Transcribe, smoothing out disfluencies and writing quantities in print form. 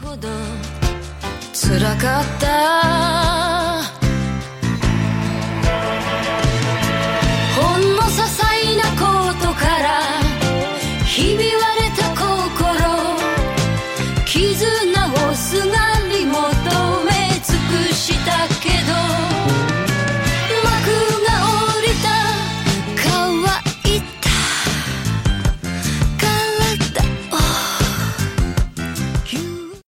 ほど辛かったほんの些細なことからひび割れた心傷直すが